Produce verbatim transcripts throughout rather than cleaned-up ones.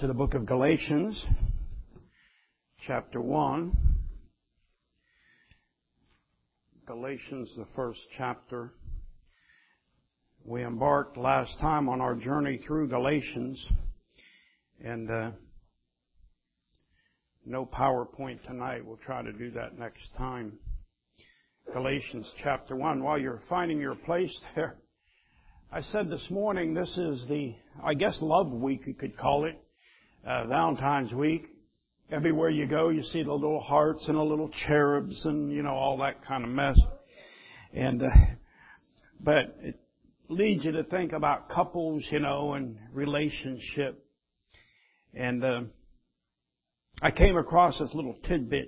to the book of Galatians, chapter one. Galatians, the first chapter. We embarked last time on our journey through Galatians, and uh, no PowerPoint tonight. We'll try to do that next time. Galatians chapter one. While you're finding your place there, I said this morning this is the, I guess, love week, you could call it, uh, Valentine's week. Everywhere you go, you see the little hearts and the little cherubs and, you know, all that kind of mess. And, uh, but it leads you to think about couples, you know, and relationship. And, uh, I came across this little tidbit.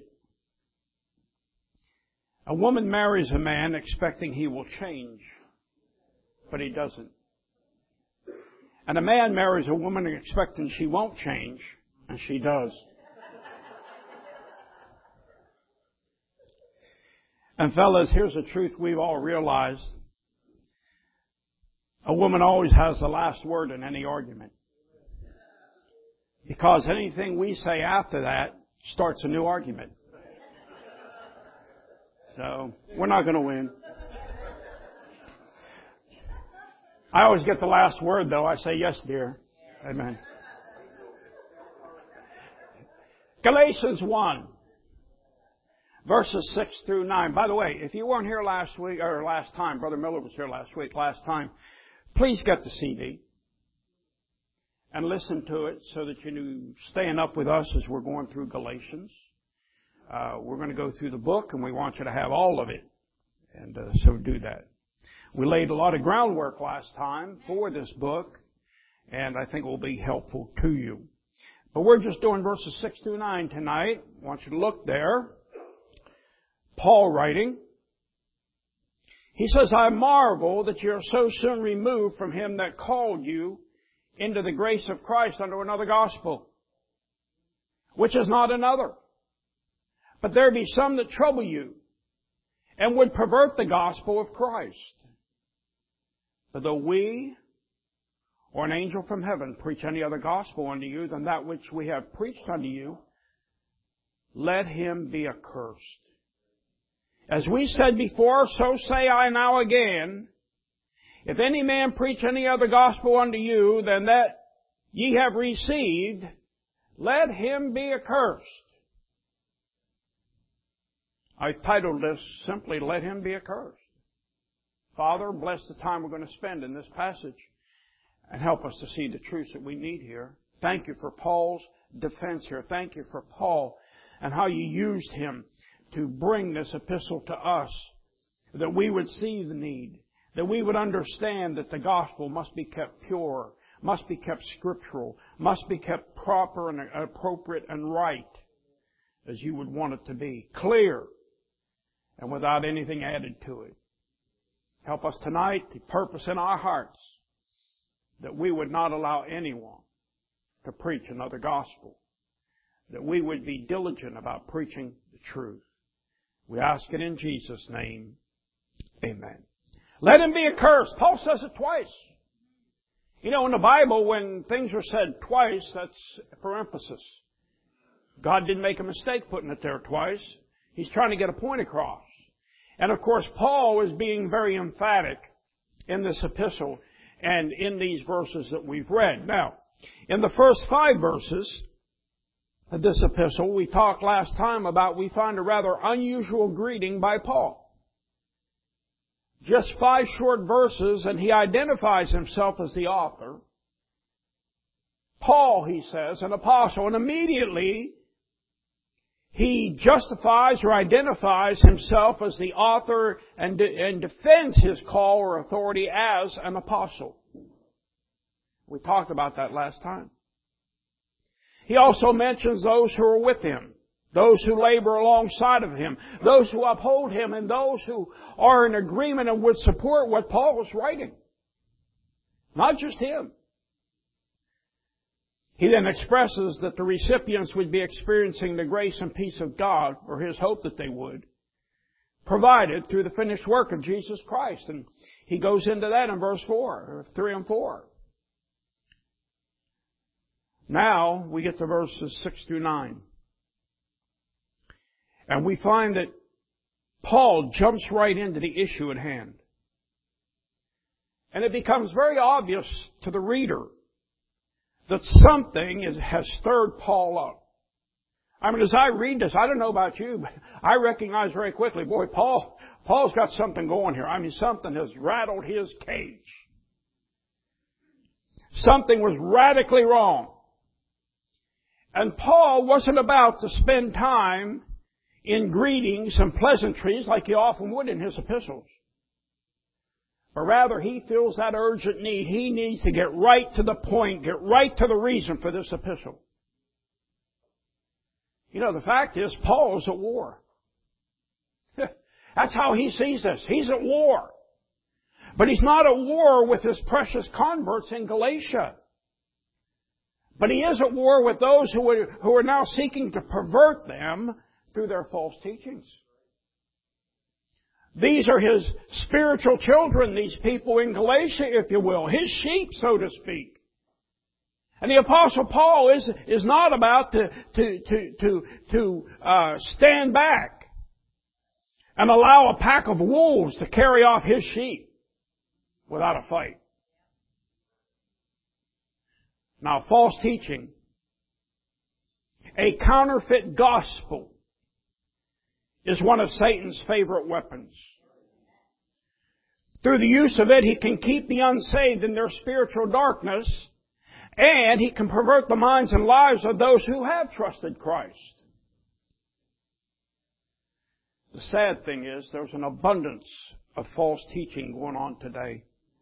A woman marries a man expecting he will change, but he doesn't. And a man marries a woman expecting she won't change, and she does. And fellas, here's the truth we've all realized. A woman always has the last word in any argument. Because anything we say after that starts a new argument. So, we're not going to win. I always get the last word, though. I say, yes, dear. Amen. Galatians one, verses six through nine. By the way, if you weren't here last week, or last time, Brother Miller was here last week, last time, please get the C D and listen to it so that you're staying up with us as we're going through Galatians. Uh, we're going to go through the book, and we want you to have all of it. And uh, so do that. We laid a lot of groundwork last time for this book, and I think it will be helpful to you. But we're just doing verses six through nine tonight. I want you to look there. Paul writing. He says, I marvel that you are so soon removed from him that called you into the grace of Christ under another gospel, which is not another. But there be some that trouble you and would pervert the gospel of Christ. But though we or an angel from heaven preach any other gospel unto you than that which we have preached unto you, let him be accursed. As we said before, so say I now again, if any man preach any other gospel unto you than that ye have received, let him be accursed. I titled this simply, Let Him Be Accursed. Father, bless the time we're going to spend in this passage and help us to see the truths that we need here. Thank you for Paul's defense here. Thank you for Paul and how you used him to bring this epistle to us, that we would see the need, that we would understand that the gospel must be kept pure, must be kept scriptural, must be kept proper and appropriate and right as you would want it to be, clear and without anything added to it. Help us tonight to purpose in our hearts that we would not allow anyone to preach another gospel, that we would be diligent about preaching the truth. We ask it in Jesus' name. Amen. Let him be accursed. Paul says it twice. You know, in the Bible, when things are said twice, that's for emphasis. God didn't make a mistake putting it there twice. He's trying to get a point across. And of course, Paul is being very emphatic in this epistle and in these verses that we've read. Now, in the first five verses of this epistle, we talked last time about, we find a rather unusual greeting by Paul. Just five short verses, and he identifies himself as the author. Paul, he says, an apostle, and immediately he justifies or identifies himself as the author and, de- and defends his call or authority as an apostle. We talked about that last time. He also mentions those who are with him, those who labor alongside of him, those who uphold him, and those who are in agreement and would support what Paul was writing. Not just him. He then expresses that the recipients would be experiencing the grace and peace of God, or his hope that they would, provided through the finished work of Jesus Christ. And he goes into that in verse four, or three and four. Now we get to verses six through nine. And we find that Paul jumps right into the issue at hand. And it becomes very obvious to the reader that something is, has stirred Paul up. I mean, as I read this, I don't know about you, but I recognize very quickly, boy, Paul, Paul's got something going here. I mean, something has rattled his cage. Something was radically wrong. And Paul wasn't about to spend time in greetings and pleasantries like he often would in his epistles. But rather, he feels that urgent need. He needs to get right to the point, get right to the reason for this epistle. You know, the fact is, Paul is at war. That's how he sees this. He's at war. But he's not at war with his precious converts in Galatia. But he is at war with those who are, who are now seeking to pervert them through their false teachings. These are his spiritual children, these people in Galatia, if you will. His sheep, so to speak. And the Apostle Paul is, is not about to, to, to, to, to uh, stand back and allow a pack of wolves to carry off his sheep without a fight. Now, false teaching, a counterfeit gospel, is one of Satan's favorite weapons. Through the use of it, he can keep the unsaved in their spiritual darkness, and he can pervert the minds and lives of those who have trusted Christ. The sad thing is, there's an abundance of false teaching going on today.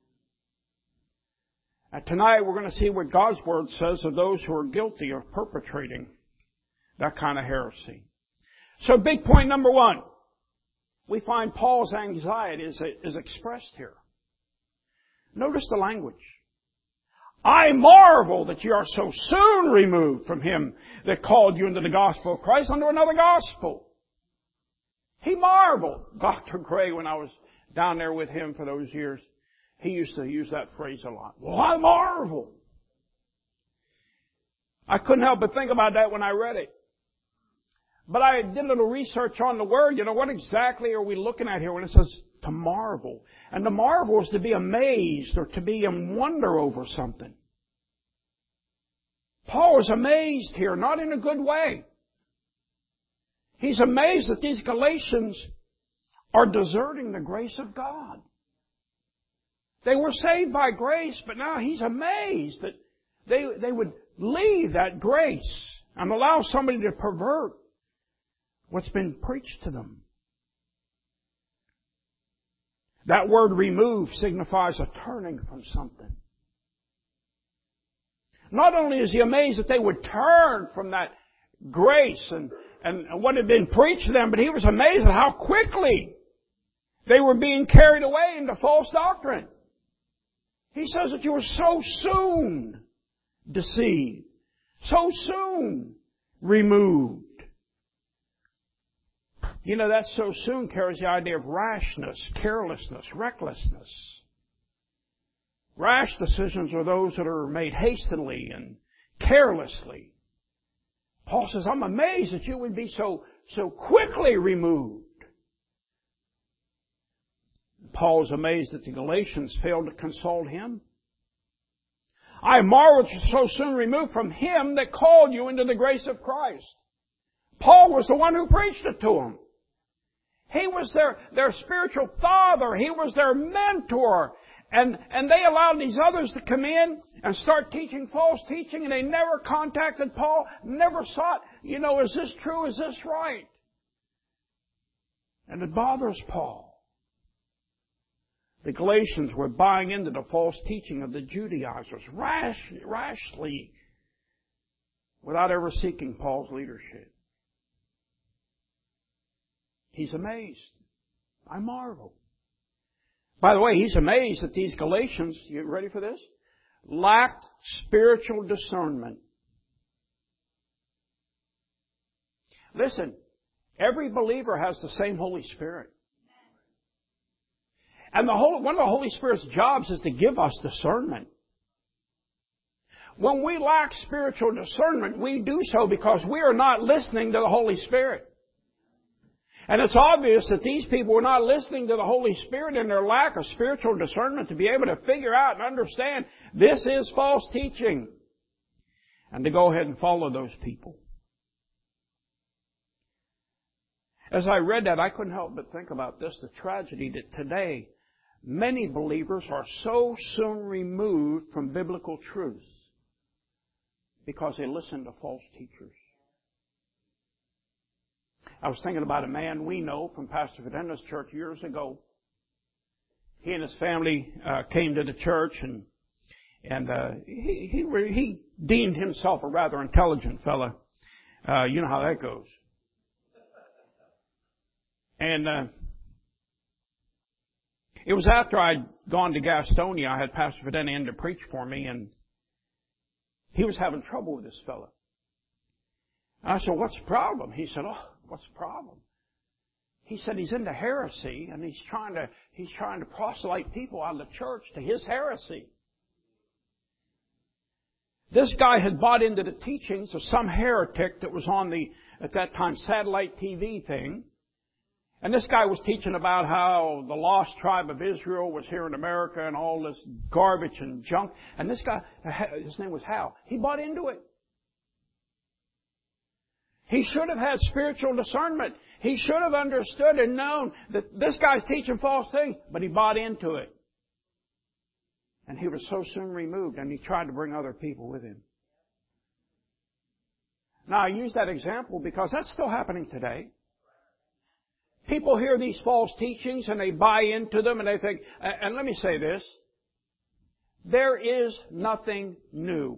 And tonight we're going to see what God's Word says of those who are guilty of perpetrating that kind of heresy. So big point number one, we find Paul's anxiety is, is expressed here. Notice the language. I marvel that you are so soon removed from him that called you into the gospel of Christ unto another gospel. He marveled. Doctor Gray, when I was down there with him for those years, he used to use that phrase a lot. Well, I marvel. I couldn't help but think about that when I read it. But I did a little research on the word. You know, what exactly are we looking at here when it says to marvel? And to marvel is to be amazed or to be in wonder over something. Paul is amazed here, not in a good way. He's amazed that these Galatians are deserting the grace of God. They were saved by grace, but now he's amazed that they, they would leave that grace and allow somebody to pervert what's been preached to them. That word remove signifies a turning from something. Not only is he amazed that they would turn from that grace and, and, and what had been preached to them, but he was amazed at how quickly they were being carried away into false doctrine. He says that you were so soon deceived, so soon removed. You know, that so soon carries the idea of rashness, carelessness, recklessness. Rash decisions are those that are made hastily and carelessly. Paul says, I'm amazed that you would be so, so quickly removed. Paul is amazed that the Galatians failed to consult him. I marvel that you're so soon removed from him that called you into the grace of Christ. Paul was the one who preached it to them. He was their, their spiritual father. He was their mentor. And, and they allowed these others to come in and start teaching false teaching, and they never contacted Paul, never sought, you know, is this true? Is this right? And it bothers Paul. The Galatians were buying into the false teaching of the Judaizers rash, rashly without ever seeking Paul's leadership. He's amazed. I marvel. By the way, he's amazed that these Galatians, you ready for this? Lacked spiritual discernment. Listen, every believer has the same Holy Spirit. And the whole, one of the Holy Spirit's jobs is to give us discernment. When we lack spiritual discernment, we do so because we are not listening to the Holy Spirit. And it's obvious that these people were not listening to the Holy Spirit in their lack of spiritual discernment to be able to figure out and understand this is false teaching. And to go ahead and follow those people. As I read that, I couldn't help but think about this, the tragedy that today many believers are so soon removed from biblical truth because they listen to false teachers. I was thinking about a man we know from Pastor Fidena's church years ago. He and his family uh, came to the church, and and uh, he he he deemed himself a rather intelligent fella. Uh, you know how that goes. And uh, it was after I'd gone to Gastonia, I had Pastor Fidena in to preach for me, and he was having trouble with this fella. I said, "What's the problem?" He said, "Oh, what's the problem?" He said he's into heresy, and he's trying to he's trying to proselyte people out of the church to his heresy. This guy had bought into the teachings of some heretic that was on the, at that time, satellite T V thing. And this guy was teaching about how the lost tribe of Israel was here in America and all this garbage and junk. And this guy, his name was Hal, he bought into it. He should have had spiritual discernment. He should have understood and known that this guy's teaching false things, but he bought into it. And he was so soon removed, and he tried to bring other people with him. Now, I use that example because that's still happening today. People hear these false teachings and they buy into them and they think, and let me say this, there is nothing new.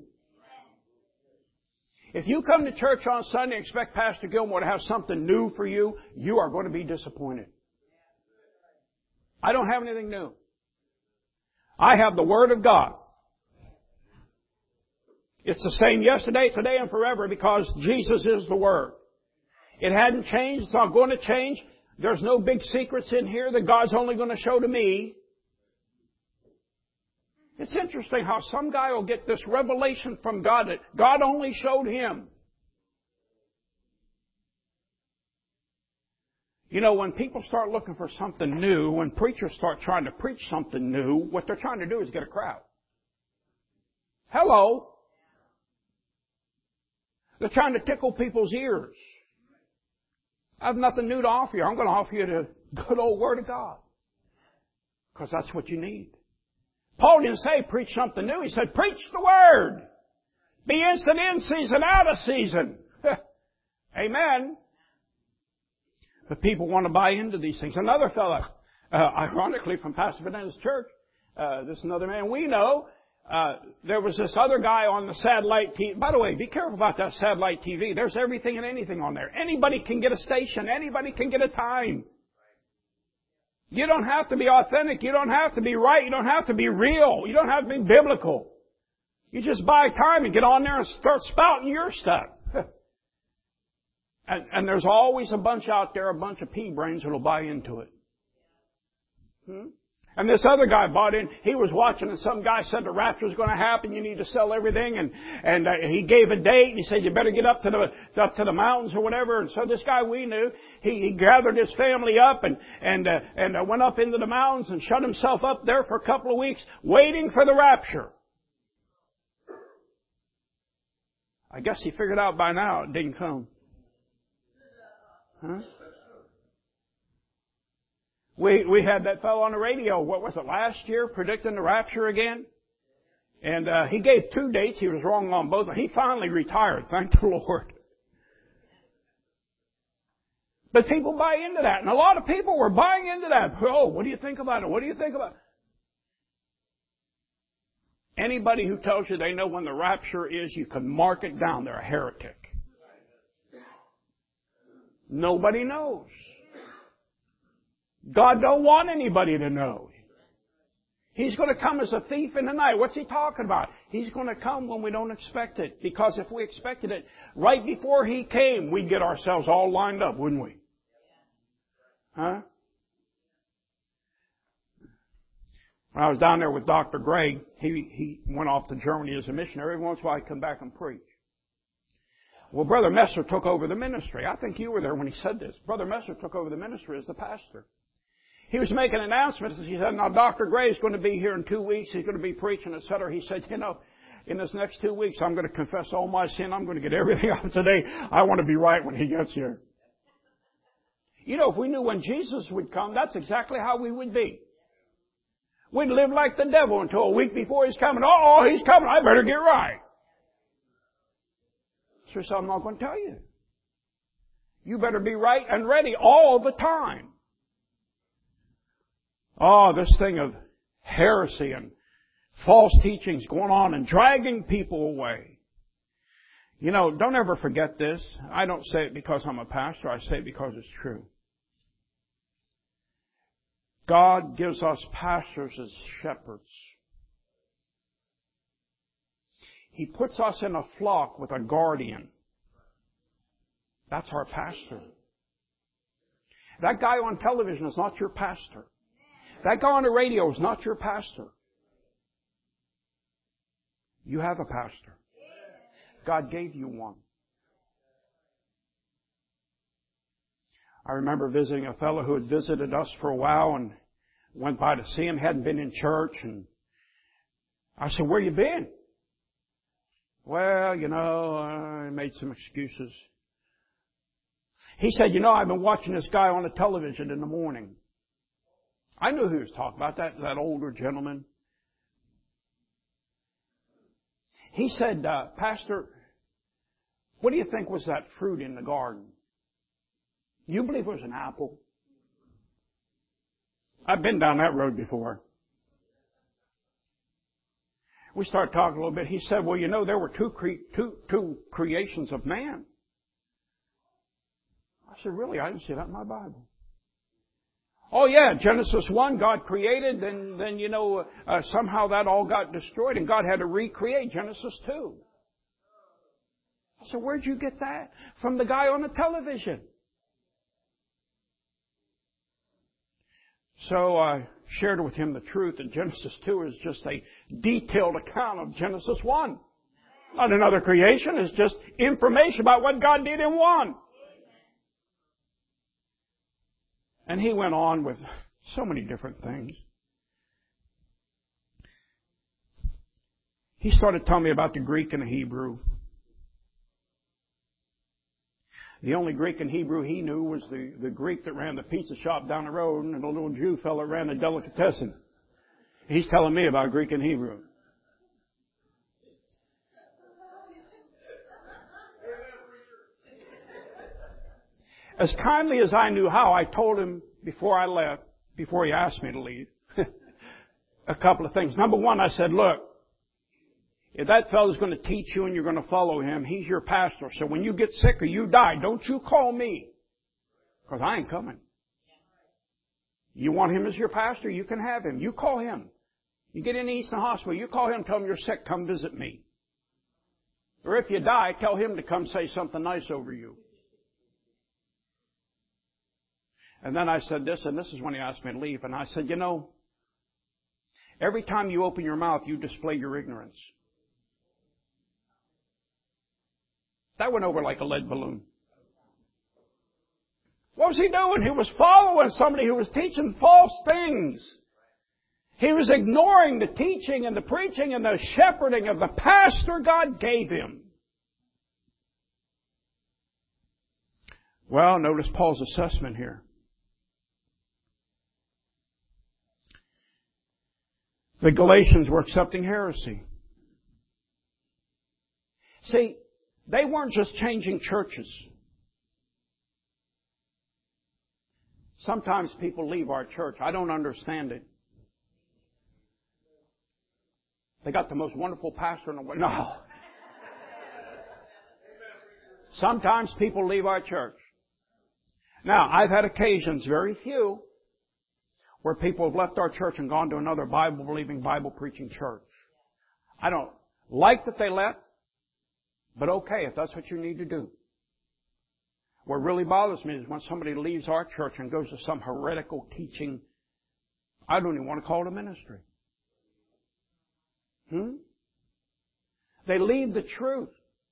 If you come to church on Sunday and expect Pastor Gilmore to have something new for you, you are going to be disappointed. I don't have anything new. I have the Word of God. It's the same yesterday, today, and forever because Jesus is the Word. It hadn't changed. It's not going to change. There's no big secrets in here that God's only going to show to me. It's interesting how some guy will get this revelation from God that God only showed him. You know, when people start looking for something new, when preachers start trying to preach something new, what they're trying to do is get a crowd. Hello. They're trying to tickle people's ears. I have nothing new to offer you. I'm going to offer you the good old Word of God. Because that's what you need. Paul didn't say preach something new. He said preach the Word. Be instant in season, out of season. Amen. But people want to buy into these things. Another fellow, uh, ironically from Pastor Fidena's church, uh, this is another man we know, Uh, there was this other guy on the satellite T V. By the way, be careful about that satellite T V. There's everything and anything on there. Anybody can get a station. Anybody can get a time. You don't have to be authentic. You don't have to be right. You don't have to be real. You don't have to be biblical. You just buy time and get on there and start spouting your stuff. and, and there's always a bunch out there, a bunch of pea-brains that will buy into it. Hmm? And this other guy bought in. He was watching, and some guy said the rapture is going to happen. You need to sell everything, and and uh, he gave a date. And he said you better get up to the up to the mountains or whatever. And so this guy we knew, he, he gathered his family up and and uh, and uh, went up into the mountains and shut himself up there for a couple of weeks, waiting for the rapture. I guess he figured out by now it didn't come. Huh? We we had that fellow on the radio, what was it, last year, predicting the rapture again? And uh, he gave two dates. He was wrong on both. He finally retired, thank the Lord. But people buy into that. And a lot of people were buying into that. Oh, what do you think about it? What do you think about it? Anybody who tells you they know when the rapture is, you can mark it down. They're a heretic. Nobody knows. God don't want anybody to know. He's going to come as a thief in the night. What's He talking about? He's going to come when we don't expect it. Because if we expected it right before He came, we'd get ourselves all lined up, wouldn't we? Huh? When I was down there with Doctor Gray, he, he went off to Germany as a missionary. Every once in a while I'd come back and preach. Well, Brother Messer took over the ministry. I think you were there when he said this. Brother Messer took over the ministry as the pastor. He was making announcements. He said, now Doctor Gray is going to be here in two weeks. He's going to be preaching, et cetera. He said, you know, in this next two weeks, I'm going to confess all my sin. I'm going to get everything out today. I want to be right when he gets here. You know, if we knew when Jesus would come, that's exactly how we would be. We'd live like the devil until a week before he's coming. Oh, he's coming. I better get right. So I'm not going to tell you. You better be right and ready all the time. Oh, this thing of heresy and false teachings going on and dragging people away. You know, don't ever forget this. I don't say it because I'm a pastor. I say it because it's true. God gives us pastors as shepherds. He puts us in a flock with a guardian. That's our pastor. That guy on television is not your pastor. That guy on the radio is not your pastor. You have a pastor. God gave you one. I remember visiting a fellow who had visited us for a while and went by to see him, hadn't been in church, and I said, where you been? Well, you know, I made some excuses. He said, you know, I've been watching this guy on the television in the morning. I knew who he was talking about, that, that older gentleman. He said, uh, Pastor, what do you think was that fruit in the garden? You believe it was an apple? I've been down that road before. We started talking a little bit. He said, well, you know, there were two, cre- two, two creations of man. I said, really? I didn't see that in my Bible. Oh, yeah, Genesis one, God created, and then, you know, uh, somehow that all got destroyed, and God had to recreate Genesis two. I said, where'd you get that? From the guy on the television. So I shared with him the truth that Genesis two is just a detailed account of Genesis one. Not another creation. It's just information about what God did in one. And he went on with so many different things. He started telling me about the Greek and the Hebrew. The only Greek and Hebrew he knew was the, the Greek that ran the pizza shop down the road and the little Jew fellow ran the delicatessen. He's telling me about Greek and Hebrew. As kindly as I knew how, I told him before I left, before he asked me to leave, a couple of things. Number one, I said, look, if that fellow's going to teach you and you're going to follow him, he's your pastor. So when you get sick or you die, don't you call me. Because I ain't coming. You want him as your pastor, you can have him. You call him. You get in the Eastern Hospital, you call him, tell him you're sick, come visit me. Or if you die, tell him to come say something nice over you. And then I said this, and this is when he asked me to leave. And I said, you know, every time you open your mouth, you display your ignorance. That went over like a lead balloon. What was he doing? He was following somebody who was teaching false things. He was ignoring the teaching and the preaching and the shepherding of the pastor God gave him. Well, notice Paul's assessment here. The Galatians were accepting heresy. See, they weren't just changing churches. Sometimes people leave our church. I don't understand it. They got the most wonderful pastor in the world. No. Sometimes people leave our church. Now, I've had occasions, very few, where people have left our church and gone to another Bible-believing, Bible-preaching church. I don't like that they left, but okay, if that's what you need to do. What really bothers me is when somebody leaves our church and goes to some heretical teaching. I don't even want to call it a ministry. Hmm? They leave the truth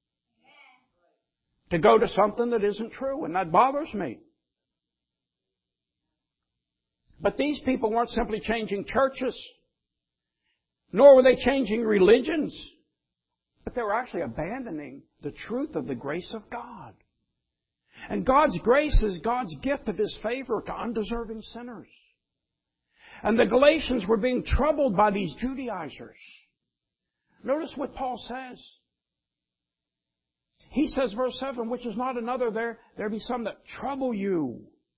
to go to something that isn't true, and that bothers me. But these people weren't simply changing churches, nor were they changing religions, but they were actually abandoning the truth of the grace of God. And God's grace is God's gift of His favor to undeserving sinners. And the Galatians were being troubled by these Judaizers. Notice what Paul says. He says, verse seven, which is not another, there, there be some that trouble you.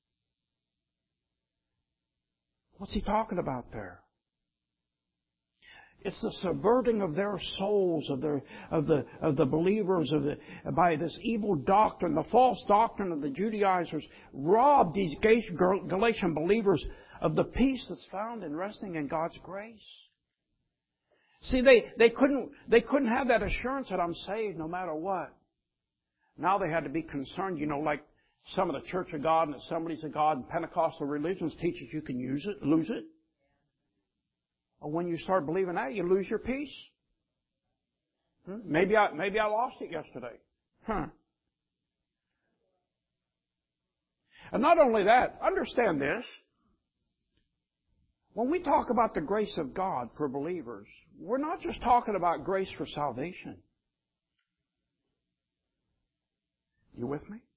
What's he talking about there? It's the subverting of their souls, of their, of the, of the believers, of the, by this evil doctrine, the false doctrine of the Judaizers, robbed these Galatian believers of the peace that's found in resting in God's grace. See, they, they couldn't, they couldn't have that assurance that I'm saved no matter what. Now they had to be concerned, you know, like some of the Church of God and Assemblies of God and Pentecostal religions teaches you can use it, lose it. Or when you start believing that, you lose your peace. Hmm? Maybe I, maybe I lost it yesterday. Huh. And not only that, understand this. When we talk about the grace of God for believers, we're not just talking about grace for salvation. You with me?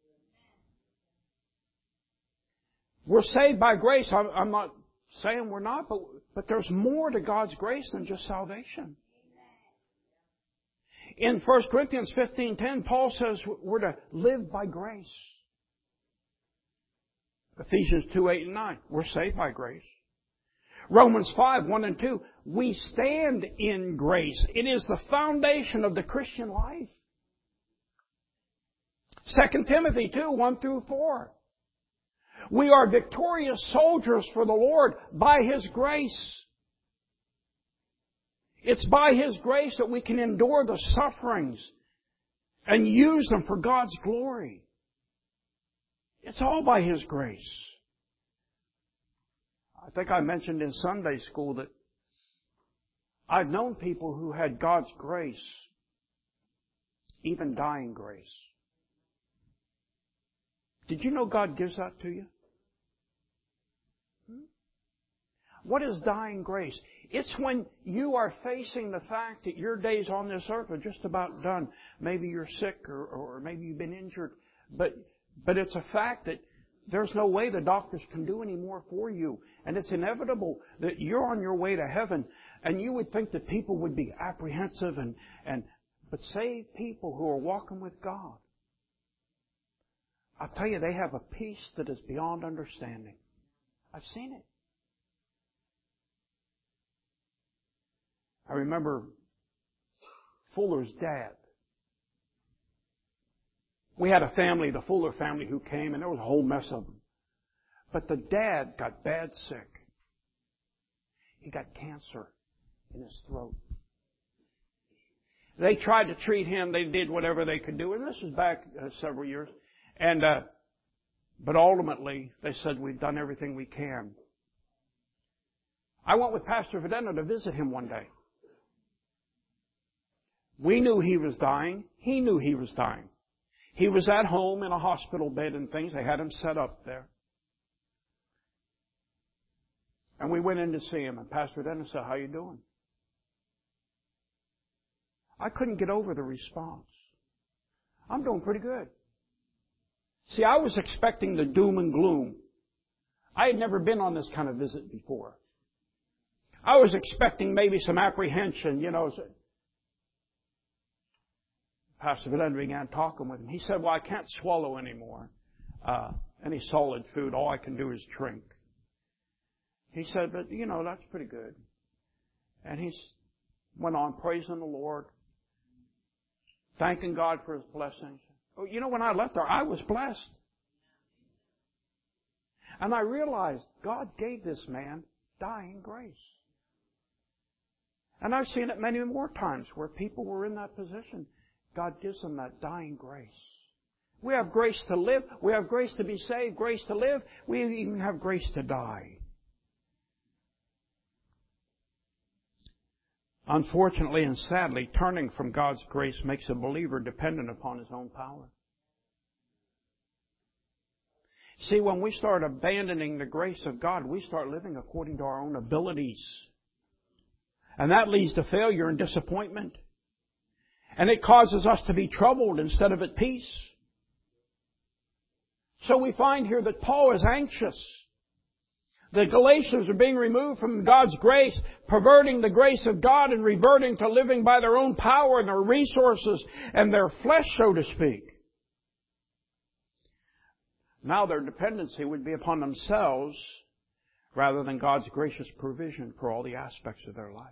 We're saved by grace. I'm, I'm not saying we're not, but, but there's more to God's grace than just salvation. In First Corinthians fifteen ten, Paul says we're to live by grace. Ephesians two eight and nine, we're saved by grace. Romans five one and two, we stand in grace. It is the foundation of the Christian life. Second Timothy two one through four. We are victorious soldiers for the Lord by His grace. It's by His grace that we can endure the sufferings and use them for God's glory. It's all by His grace. I think I mentioned in Sunday school that I've known people who had God's grace, even dying grace. Did you know God gives that to you? What is dying grace? It's when you are facing the fact that your days on this earth are just about done. Maybe you're sick or, or maybe you've been injured. But, but it's a fact that there's no way the doctors can do any more for you. And it's inevitable that you're on your way to heaven. And you would think that people would be apprehensive and, and but saved people who are walking with God, I'll tell you, they have a peace that is beyond understanding. I've seen it. I remember Fuller's dad. We had a family, the Fuller family, who came, and there was a whole mess of them. But the dad got bad sick. He got cancer in his throat. They tried to treat him. They did whatever they could do. And this was back uh, several years. And, uh, but ultimately, they said, we've done everything we can. I went with Pastor Vedena to visit him one day. We knew he was dying. He knew he was dying. He was at home in a hospital bed and things. They had him set up there. And we went in to see him, and Pastor Vedena said, how you doing? I couldn't get over the response. I'm doing pretty good. See, I was expecting the doom and gloom. I had never been on this kind of visit before. I was expecting maybe some apprehension, you know. Pastor Vedena began talking with him. He said, well, I can't swallow anymore. Uh, any solid food. All I can do is drink. He said, but, you know, that's pretty good. And he went on praising the Lord, thanking God for His blessings. Oh, you know, when I left there, I was blessed. And I realized God gave this man dying grace. And I've seen it many more times where people were in that position. God gives them that dying grace. We have grace to live. We have grace to be saved, grace to live. We even have grace to die. Unfortunately and sadly, turning from God's grace makes a believer dependent upon his own power. See, when we start abandoning the grace of God, we start living according to our own abilities. And that leads to failure and disappointment. And it causes us to be troubled instead of at peace. So we find here that Paul is anxious. The Galatians are being removed from God's grace, perverting the grace of God and reverting to living by their own power and their resources and their flesh, so to speak. Now their dependency would be upon themselves rather than God's gracious provision for all the aspects of their life.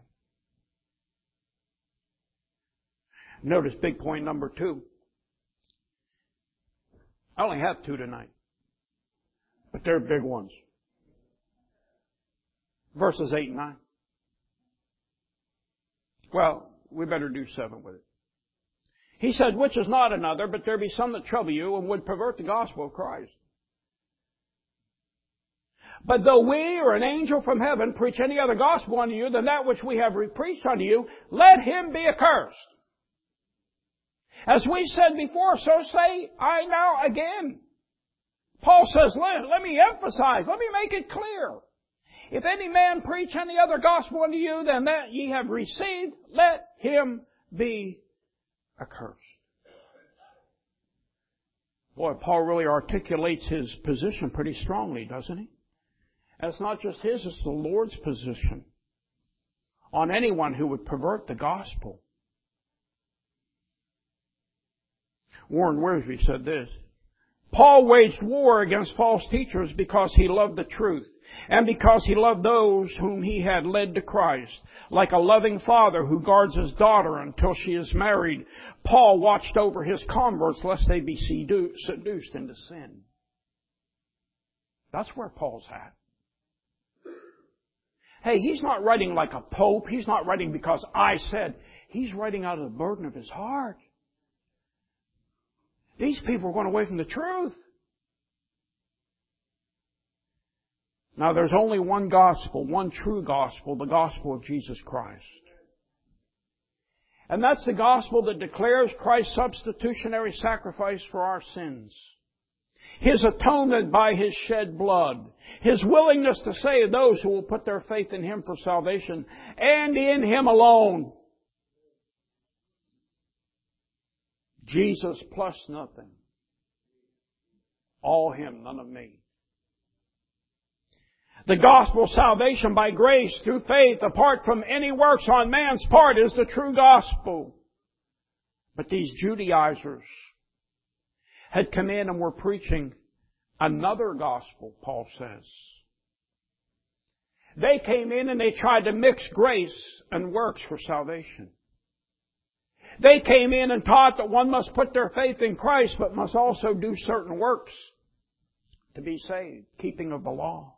Notice big point number two. I only have two tonight, but they're big ones. Verses eight and nine. Well, we better do seven with it. He said, which is not another, but there be some that trouble you and would pervert the gospel of Christ. But though we or an angel from heaven preach any other gospel unto you than that which we have preached unto you, let him be accursed. As we said before, so say I now again. Paul says, let, let me emphasize, let me make it clear. If any man preach any other gospel unto you than that ye have received, let him be accursed. Boy, Paul really articulates his position pretty strongly, doesn't he? And it's not just his, it's the Lord's position on anyone who would pervert the gospel. Warren Wiersbe said this, Paul waged war against false teachers because he loved the truth and because he loved those whom he had led to Christ. Like a loving father who guards his daughter until she is married, Paul watched over his converts lest they be seduced into sin. That's where Paul's at. Hey, he's not writing like a pope. He's not writing because I said. He's writing out of the burden of his heart. These people are going away from the truth. Now, there's only one gospel, one true gospel, the gospel of Jesus Christ. And that's the gospel that declares Christ's substitutionary sacrifice for our sins. His atonement by His shed blood. His willingness to save those who will put their faith in Him for salvation. And in Him alone. Jesus plus nothing. All Him, none of me. The gospel of salvation by grace through faith apart from any works on man's part is the true gospel. But these Judaizers had come in and were preaching another gospel, Paul says. They came in and they tried to mix grace and works for salvation. They came in and taught that one must put their faith in Christ but must also do certain works to be saved, keeping of the law.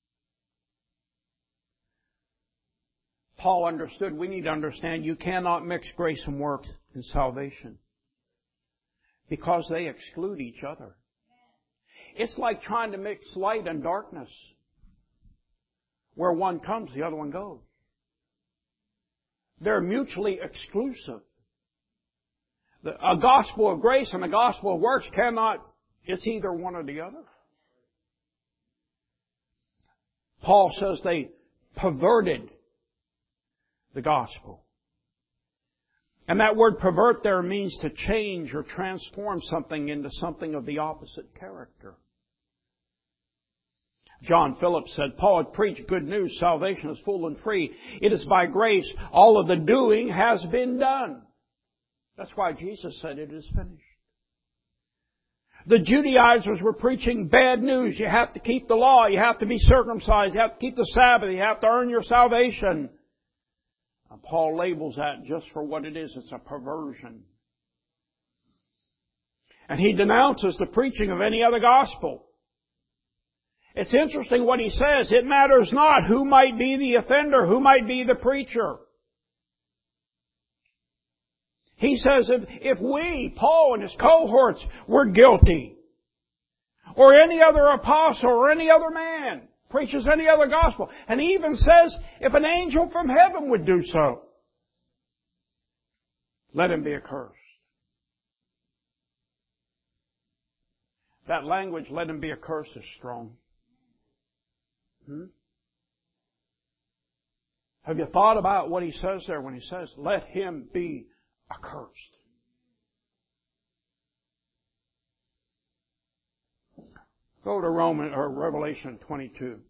Paul understood, we need to understand, you cannot mix grace and works in salvation because they exclude each other. It's like trying to mix light and darkness. Where one comes, the other one goes. They're mutually exclusive. The, a gospel of grace and a gospel of works cannot, it's either one or the other. Paul says they perverted the gospel. And that word pervert there means to change or transform something into something of the opposite character. John Phillips said, Paul had preached good news, salvation is full and free. It is by grace. All of the doing has been done. That's why Jesus said it is finished. The Judaizers were preaching bad news. You have to keep the law. You have to be circumcised. You have to keep the Sabbath. You have to earn your salvation. And Paul labels that just for what it is. It's a perversion. And he denounces the preaching of any other gospel. It's interesting what he says. It matters not who might be the offender, who might be the preacher. He says if, if we, Paul and his cohorts, were guilty, or any other apostle or any other man preaches any other gospel, and he even says if an angel from heaven would do so, Let him be accursed. That language, let him be accursed, is strong. Hmm? Have you thought about what he says there when he says, let him be accursed? Go to Roman or Revelation twenty-two.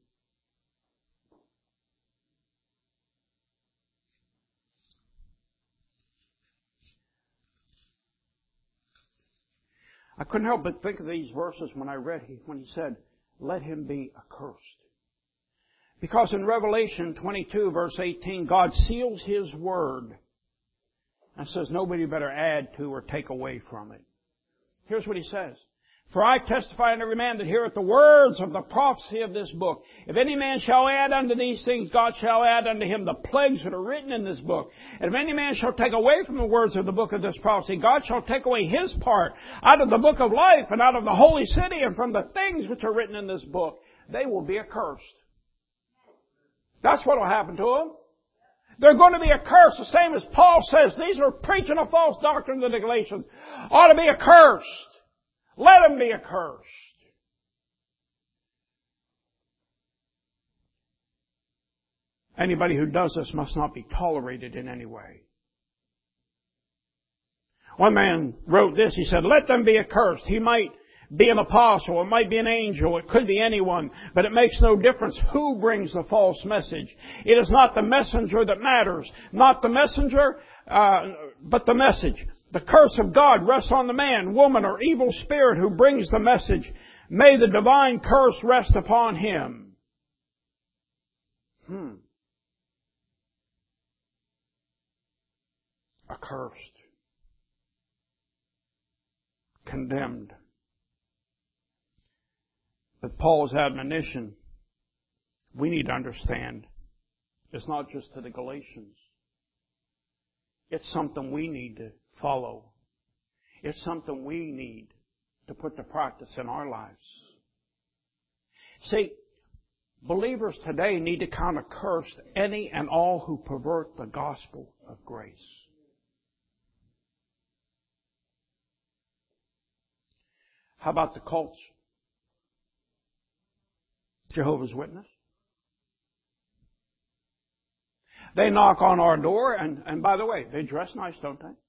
I couldn't help but think of these verses when I read when he said, let him be accursed. Because in Revelation twenty-two verse eighteen, God seals His word and says nobody better add to or take away from it. Here's what He says. For I testify unto every man that heareth the words of the prophecy of this book. If any man shall add unto these things, God shall add unto him the plagues that are written in this book. And if any man shall take away from the words of the book of this prophecy, God shall take away his part out of the book of life and out of the holy city and from the things which are written in this book. They will be accursed. That's what will happen to them. They're going to be accursed, the same as Paul says. These are preaching a false doctrine to the Galatians. Ought to be accursed. Let them be accursed. Anybody who does this must not be tolerated in any way. One man wrote this. He said, let them be accursed. He might be an apostle. It might be an angel. It could be anyone. But it makes no difference who brings the false message. It is not the messenger that matters. Not the messenger, uh, but the message. The curse of God rests on the man, woman, or evil spirit who brings the message. May the divine curse rest upon him. Hmm. Accursed. Condemned. But Paul's admonition, we need to understand, it's not just to the Galatians. It's something we need to follow. It's something we need to put to practice in our lives. See, believers today need to kind of curse any and all who pervert the gospel of grace. How about the cults? Jehovah's Witness. They knock on our door, and, and by the way, they dress nice, don't they?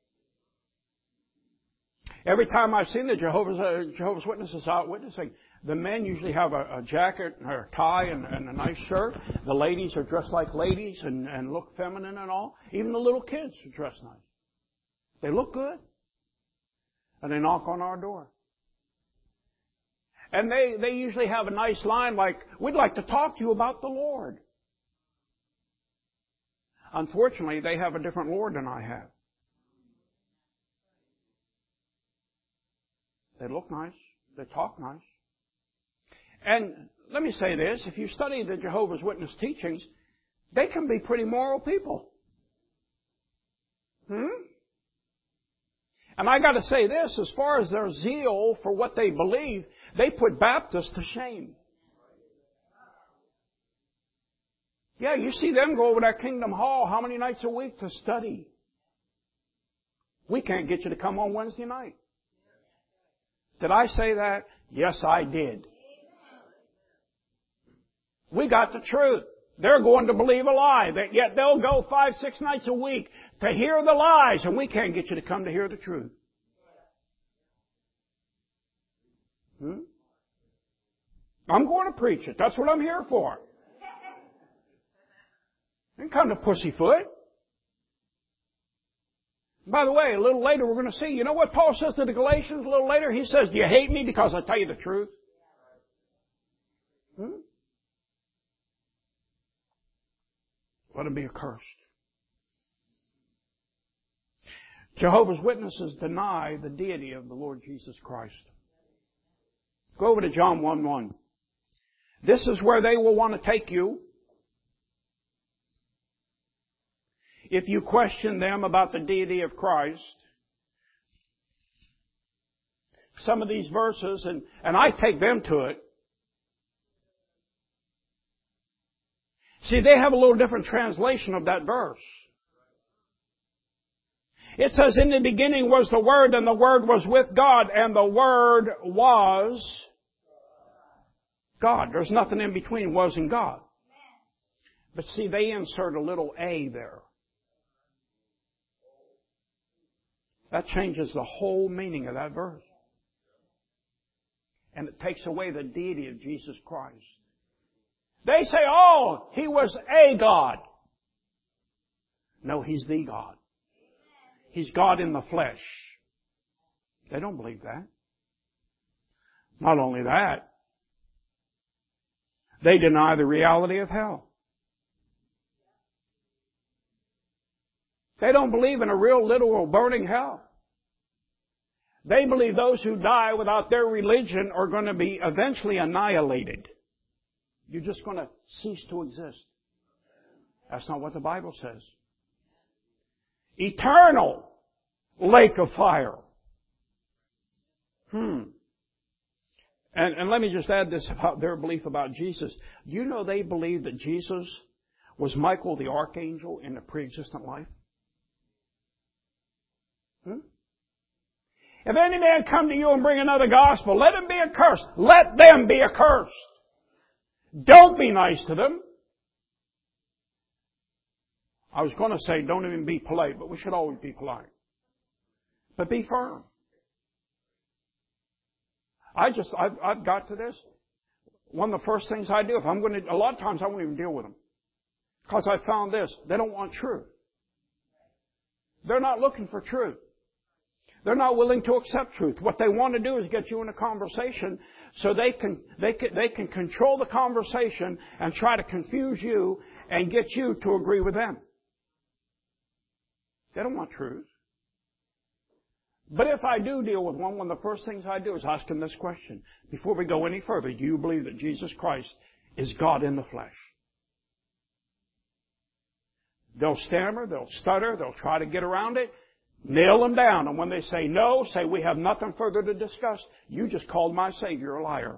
Every time I've seen the Jehovah's, uh, Jehovah's Witnesses out witnessing, the men usually have a, a jacket or a tie and, and a nice shirt. The ladies are dressed like ladies and, and look feminine and all. Even the little kids are dressed nice. They look good. And they knock on our door. And they, they usually have a nice line like, we'd like to talk to you about the Lord. Unfortunately, they have a different Lord than I have. They look nice. They talk nice. And let me say this. If you study the Jehovah's Witness teachings, they can be pretty moral people. Hmm? And I got to say this, as far as their zeal for what they believe, they put Baptists to shame. Yeah, you see them go over to Kingdom Hall how many nights a week to study? We can't get you to come on Wednesday night. Did I say that? Yes, I did. We got the truth. They're going to believe a lie. Yet they'll go five, six nights a week to hear the lies, and we can't get you to come to hear the truth. Hmm? I'm going to preach it. That's what I'm here for. And come to pussyfoot. By the way, a little later we're going to see, you know what Paul says to the Galatians a little later? He says, do you hate me because I tell you the truth? Hmm? Let him be accursed. Jehovah's Witnesses deny the deity of the Lord Jesus Christ. Go over to John one one. This is where they will want to take you. If you question them about the deity of Christ, some of these verses, and, and I take them to it. See, they have a little different translation of that verse. It says, in the beginning was the Word, and the Word was with God, and the Word was God. There's nothing in between was and God. But see, they insert a little A there. That changes the whole meaning of that verse. And it takes away the deity of Jesus Christ. They say, oh, He was a God. No, He's the God. He's God in the flesh. They don't believe that. Not only that, they deny the reality of hell. They don't believe in a real literal burning hell. They believe those who die without their religion are going to be eventually annihilated. You're just going to cease to exist. That's not what the Bible says. Eternal lake of fire. Hmm. And, and let me just add this about their belief about Jesus. Do you know they believe that Jesus was Michael the archangel in a pre-existent life? Hmm? If any man come to you and bring another gospel, let him be accursed. Let them be accursed. Don't be nice to them. I was going to say don't even be polite, but we should always be polite. But be firm. I just, I've, I've got to this. One of the first things I do, if I'm going to, a lot of times I won't even deal with them. Because I found this, they don't want truth. They're not looking for truth. They're not willing to accept truth. What they want to do is get you in a conversation so they can, they can, they can control the conversation and try to confuse you and get you to agree with them. They don't want truth. But if I do deal with one, one of the first things I do is ask them this question. Before we go any further, do you believe that Jesus Christ is God in the flesh? They'll stammer, they'll stutter, they'll try to get around it. Nail them down. And when they say no, say we have nothing further to discuss. You just called my Savior a liar.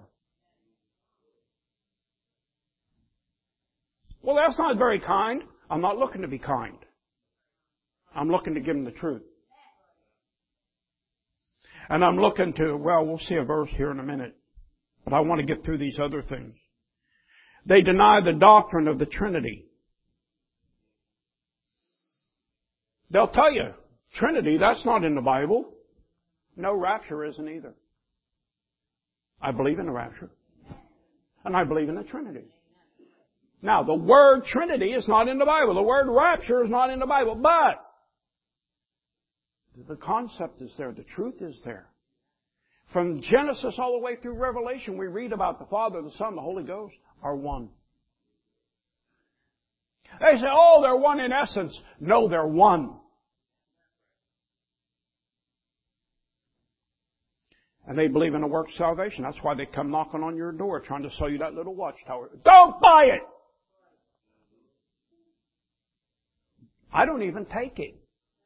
Well, that's not very kind. I'm not looking to be kind. I'm looking to give them the truth. And I'm looking to, well, we'll see a verse here in a minute. But I want to get through these other things. They deny the doctrine of the Trinity. They'll tell you, Trinity, that's not in the Bible. No, rapture isn't either. I believe in the rapture. And I believe in the Trinity. Now, the word Trinity is not in the Bible. The word rapture is not in the Bible. But the concept is there. The truth is there. From Genesis all the way through Revelation, we read about the Father, the Son, the Holy Ghost are one. They say, oh, they're one in essence. No, they're one. And they believe in the work of salvation. That's why they come knocking on your door trying to sell you that little watchtower. Don't buy it! I don't even take it.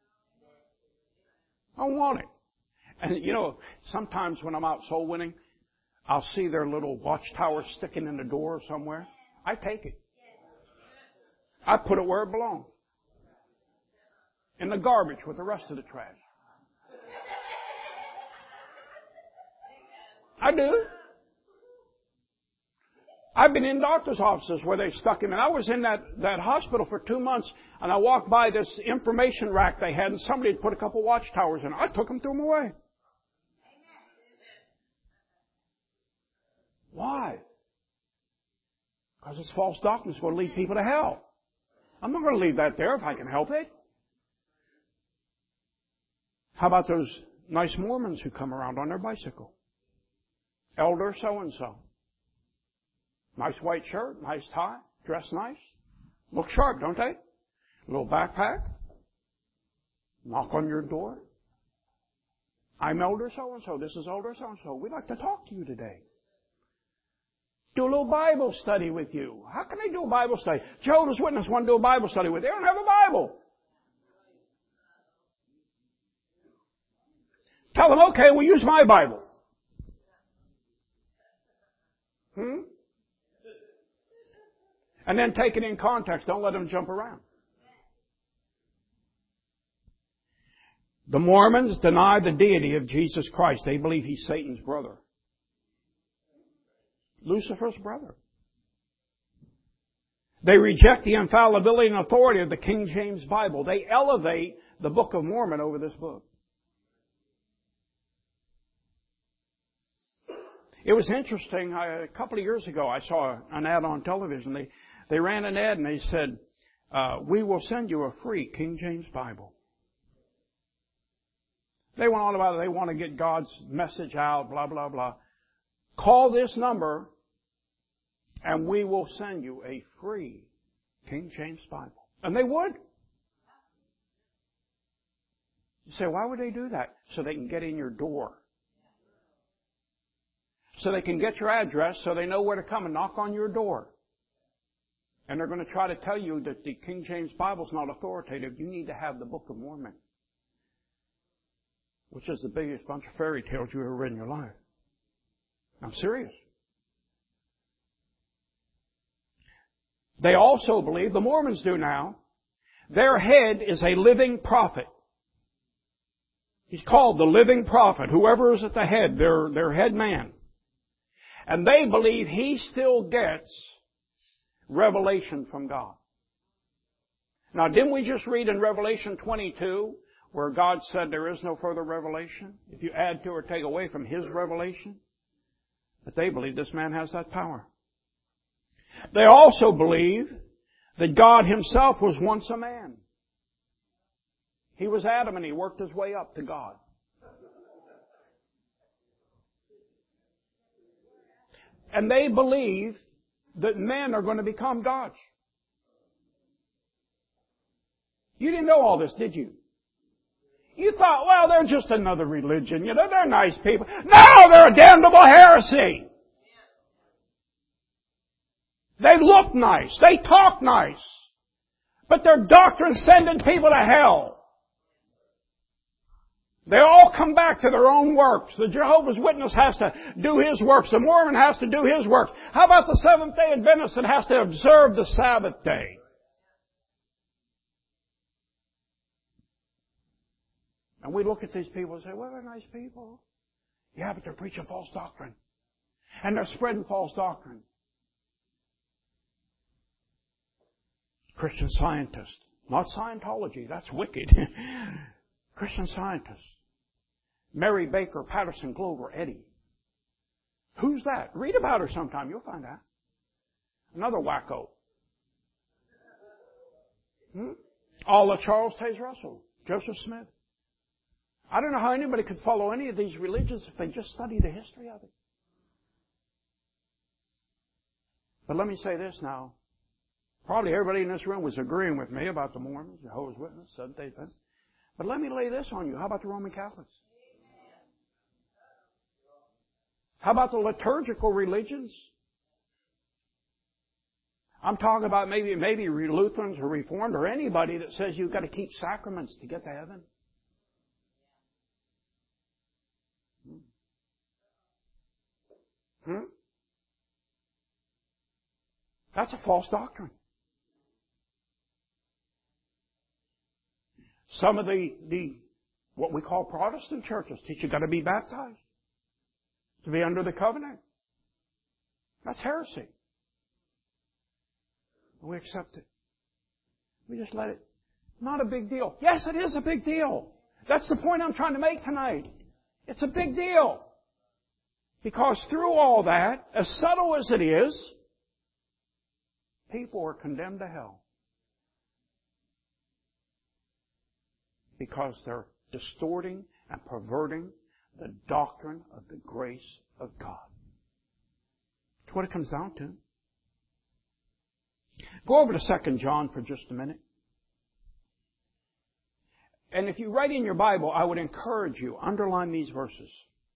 I don't want it. And you know, sometimes when I'm out soul winning, I'll see their little watchtower sticking in the door somewhere. I take it. I put it where it belongs. In the garbage with the rest of the trash. I do. I've been in doctor's offices where they stuck him in. I was in that, that hospital for two months and I walked by this information rack they had and somebody had put a couple watchtowers in it. I took them, threw them away. Why? Because it's false doctrine. It's going to lead people to hell. I'm not going to leave that there if I can help it. How about those nice Mormons who come around on their bicycle? Elder so-and-so. Nice white shirt, nice tie, dress nice. Look sharp, don't they? Little backpack. Knock on your door. I'm Elder so-and-so. This is Elder so-and-so. We'd like to talk to you today. Do a little Bible study with you. How can they do a Bible study? Jehovah's Witnesses want to do a Bible study with you. They don't have a Bible. Tell them, okay, we'll use my Bible. Hmm? And then take it in context. Don't let them jump around. The Mormons deny the deity of Jesus Christ. They believe He's Satan's brother. Lucifer's brother. They reject the infallibility and authority of the King James Bible. They elevate the Book of Mormon over this book. It was interesting. I, a couple of years ago, I saw an ad on television. They they ran an ad and they said, uh, "We will send you a free King James Bible." They went on about it. They want to get God's message out. Blah blah blah. Call this number, and we will send you a free King James Bible. And they would. You say, why would they do that? So they can get in your door. So they can get your address, so they know where to come and knock on your door. And they're going to try to tell you that the King James Bible is not authoritative. You need to have the Book of Mormon, which is the biggest bunch of fairy tales you ever read in your life. I'm serious. They also believe, the Mormons do now, their head is a living prophet. He's called the living prophet. Whoever is at the head, their, their head man. And they believe he still gets revelation from God. Now, didn't we just read in Revelation twenty-two where God said there is no further revelation if you add to or take away from His revelation? But they believe this man has that power. They also believe that God Himself was once a man. He was Adam and he worked his way up to God. And they believe that men are going to become gods. You didn't know all this, did you? You thought, well, they're just another religion. You know, they're nice people. No, they're a damnable heresy. They look nice. They talk nice. But their doctrine's sending people to hell. They all come back to their own works. The Jehovah's Witness has to do his works. The Mormon has to do his works. How about the Seventh-day Adventist that has to observe the Sabbath day? And we look at these people and say, well, they're nice people. Yeah, but they're preaching false doctrine. And they're spreading false doctrine. Christian Scientist. Not Scientology. That's wicked. Christian Scientist. Mary Baker Patterson Glover Eddy. Who's that? Read about her sometime. You'll find out. Another wacko. Hmm? All of Charles Taze Russell. Joseph Smith. I don't know how anybody could follow any of these religions if they just study the history of it. But let me say this now. Probably everybody in this room was agreeing with me about the Mormons, Jehovah's Witnesses, Seventh-day Adventists. But let me lay this on you. How about the Roman Catholics? How about the liturgical religions? I'm talking about maybe maybe Lutherans or Reformed or anybody that says you've got to keep sacraments to get to heaven. Hmm? That's a false doctrine. Some of the, the what we call Protestant churches teach you've got to be baptized to be under the covenant. That's heresy. We accept it. We just let it. Not a big deal. Yes, it is a big deal. That's the point I'm trying to make tonight. It's a big deal. Because through all that, as subtle as it is, people are condemned to hell. Because they're distorting and perverting the doctrine of the grace of God. That's what it comes down to. Go over to Second John for just a minute. And if you write in your Bible, I would encourage you, underline these verses.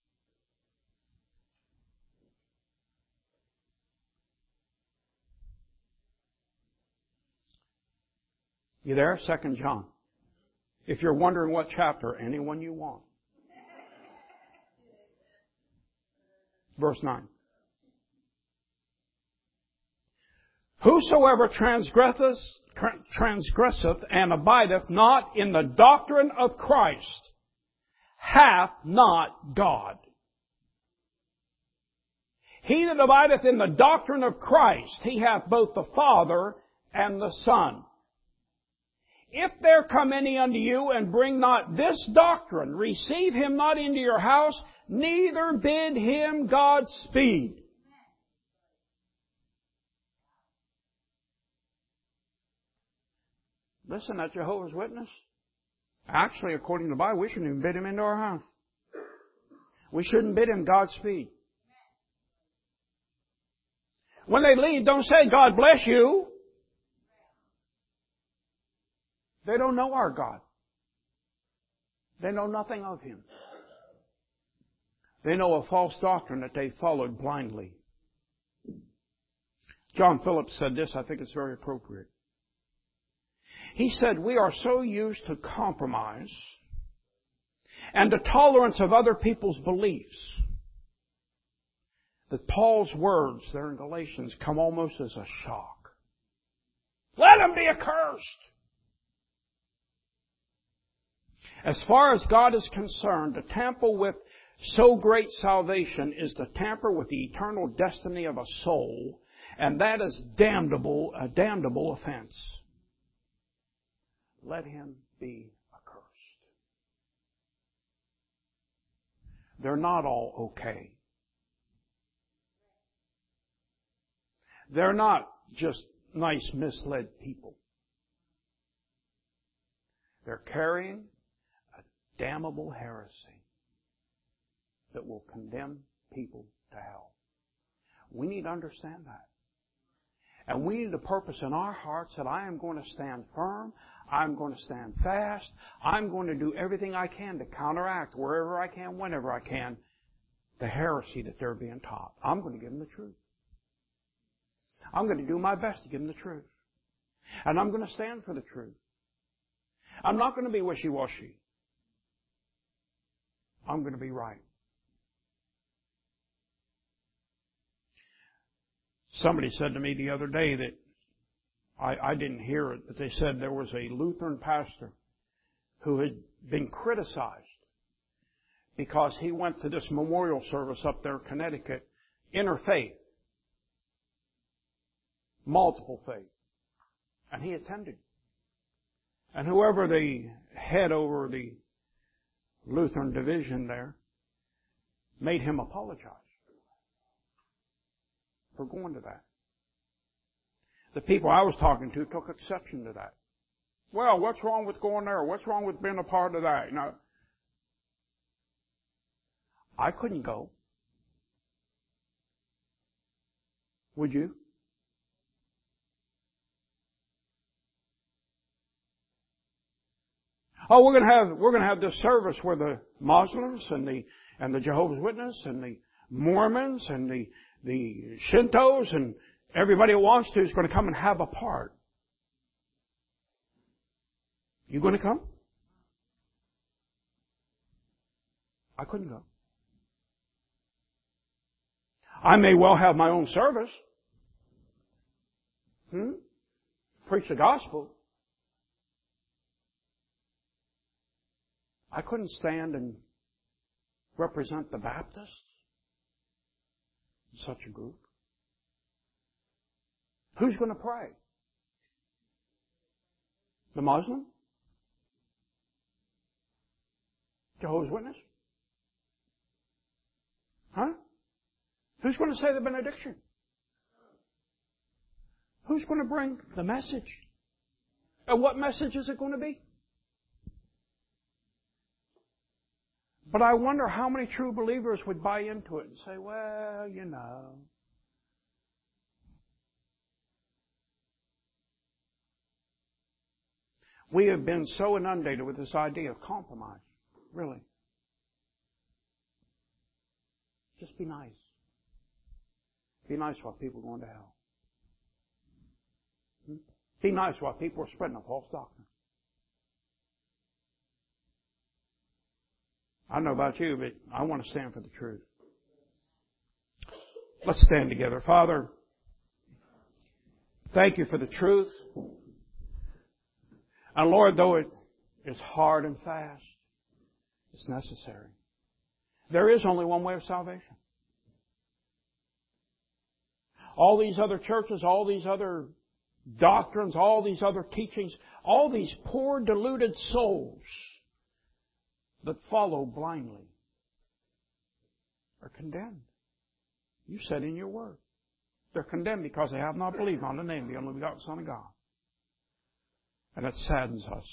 You there? Second John. If you're wondering what chapter, anyone you want. Verse nine. Whosoever transgresseth, transgresseth and abideth not in the doctrine of Christ. hath not God. He that abideth in the doctrine of Christ, he hath both the Father and the Son. If there come any unto you and bring not this doctrine, receive him not into your house, neither bid him Godspeed. Listen, that Jehovah's Witness, actually, according to the Bible, we shouldn't even bid him into our house. We shouldn't bid him Godspeed. When they leave, don't say, God bless you. They don't know our God. They know nothing of Him. They know a false doctrine that they followed blindly. John Phillips said this, I think it's very appropriate. He said, we are so used to compromise and to tolerance of other people's beliefs that Paul's words there in Galatians come almost as a shock. Let him be accursed! As far as God is concerned, to tamper with so great salvation is to tamper with the eternal destiny of a soul, and that is damnable, a damnable offense. Let him be accursed. They're not all okay. They're not just nice, misled people. They're carrying a damnable heresy that will condemn people to hell. We need to understand that. And we need a purpose in our hearts that I am going to stand firm. I'm going to stand fast. I'm going to do everything I can to counteract wherever I can, whenever I can, the heresy that they're being taught. I'm going to give them the truth. I'm going to do my best to give them the truth. And I'm going to stand for the truth. I'm not going to be wishy-washy. I'm going to be right. Somebody said to me the other day that I, I didn't hear it, but they said there was a Lutheran pastor who had been criticized because he went to this memorial service up there in Connecticut, interfaith, multiple faith, and he attended. And whoever the head over the Lutheran division there made him apologize for going to that. The people I was talking to took exception to that. Well, what's wrong with going there? What's wrong with being a part of that? You know, I couldn't go. Would you? Oh, we're going to have we're going to have this service where the Muslims and the and the Jehovah's Witnesses and the Mormons and the the Shintos and everybody who wants to is going to come and have a part. You going to come? I couldn't go. I may well have my own service. Hmm? Preach the gospel. I couldn't stand and represent the Baptists in such a group. Who's going to pray? The Muslim? Jehovah's Witness? Huh? Who's going to say the benediction? Who's going to bring the message? And what message is it going to be? But I wonder how many true believers would buy into it and say, well, you know. We have been so inundated with this idea of compromise. Really. Just be nice. Be nice while people are going to hell. Hmm? Be nice while people are spreading a false doctrine. I don't know about you, but I want to stand for the truth. Let's stand together. Father, thank you for the truth. And Lord, though it is hard and fast, It's necessary. There is only one way of salvation. All these other churches, all these other doctrines, all these other teachings, all these poor deluded souls that follow blindly are condemned. You said in your word. They're condemned because they have not believed on the name of the only begotten Son of God. And it saddens us.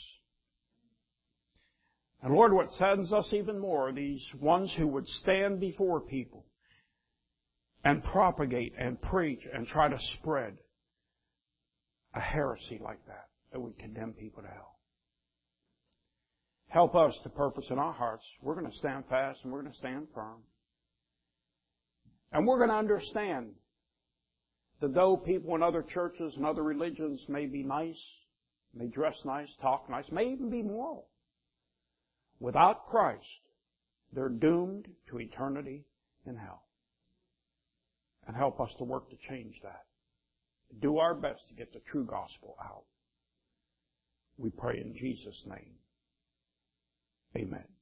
And Lord, what saddens us even more are these ones who would stand before people and propagate and preach and try to spread a heresy like that, that would condemn people to hell. Help us to purpose in our hearts. We're going to stand fast and we're going to stand firm. And we're going to understand that though people in other churches and other religions may be nice, may dress nice, talk nice, may even be moral, without Christ, they're doomed to eternity in hell. And help us to work to change that. Do our best to get the true gospel out. We pray in Jesus' name. Amen.